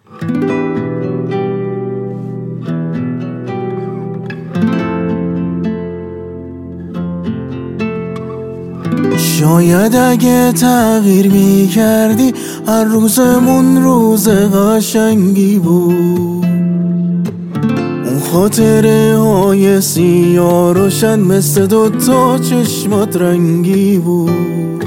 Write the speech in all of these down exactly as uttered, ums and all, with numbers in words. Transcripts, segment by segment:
شاید اگه تغییر می کردی هر روزمون روز قشنگی بود. اون خاطره های سیاه روشن مثل دوتا چشمات رنگی بود.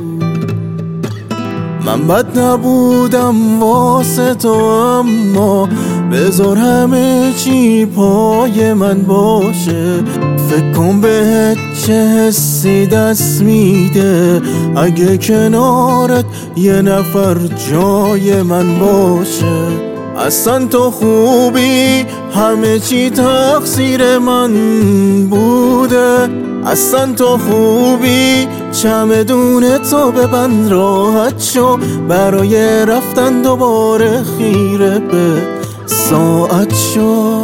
من بد نبودم واسه تو، اما بذار همه چی پای من باشه. فکر کن بهت چه حسی دست میده اگه کنارت یه نفر جای من باشه. اصلا تو خوبی، همه چی تقصیر من بوده. اصلا تو خوبی، چمدون تو ببند راحت شو. برای رفتن دوباره خیره به ساعت شو.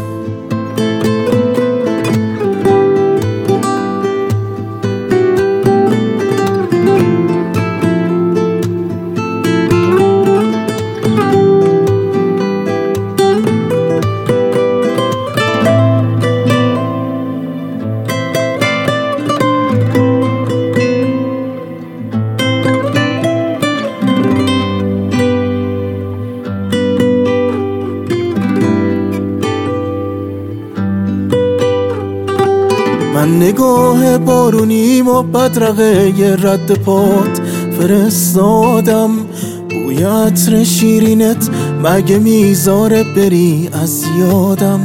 من نگاه بارونیم و بدرقه ی رد پات فرستادم. بوی عطر شیرینت مگه میذاره بری از یادم.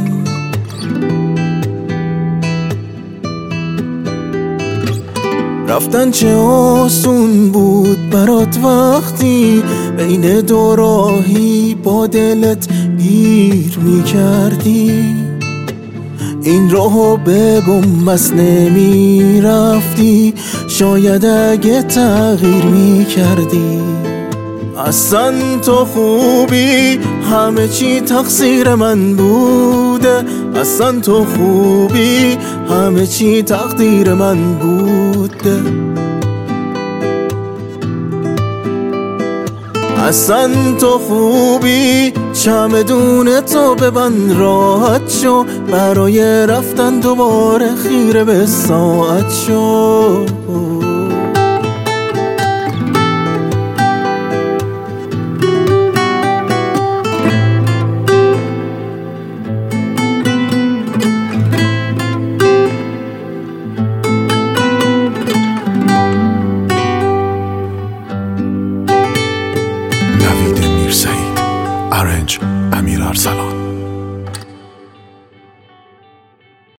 رفتن چه آسون بود برات وقتی بین دو راهی با دلت گیر میکردی. این راهو بگم بس نمی رفتی، شاید اگه تغییر می کردی. اصلا تو خوبی، همه چی تقصیر من بوده. اصلا تو خوبی، همه چی تقدیر من بوده. اصلا تو خوبی، چمدون تو ببند راحت شو. برای رفتن دوباره خیره به ساعت شو. نوید میرسعید، ارنج امیر ارسلان.